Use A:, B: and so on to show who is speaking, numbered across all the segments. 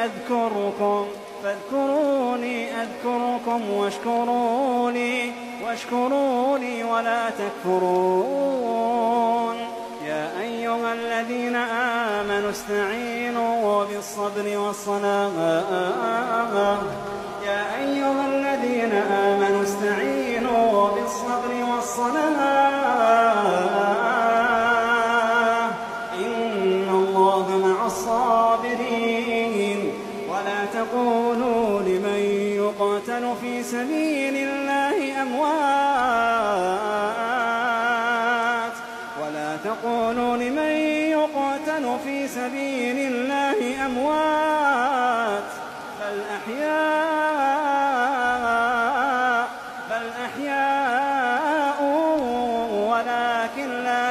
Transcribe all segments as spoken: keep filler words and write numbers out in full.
A: أذكركم فاذكروني أذكركم واشكروا لي واشكروا لي ولا تكفرون. يا أيها الذين آمنوا استعينوا بالصبر والصلاة يا أيها الذين آمنوا استعينوا بالصبر والصلاة إن الله مع الصابرين. ولا تقولوا لمن يقتل في سبيل الله أموات ولا تقولوا لمن يقتل في سبيل الله أموات بل أحياء بل أحياء ولكن لا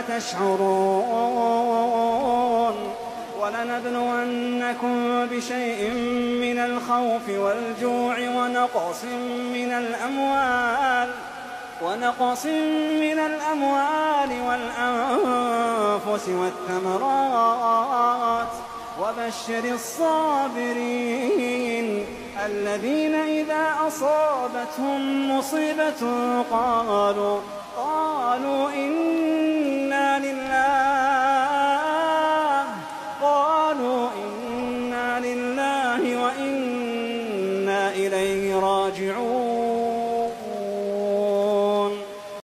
A: تشعرون. ولنبلونكم بشيء من الخوف والجوع ونقص من الأموال ونقص من الأموال والأنفس والثمرات وبشر الصابرين الذين إذا أصابتهم مصيبة قالوا قالوا إن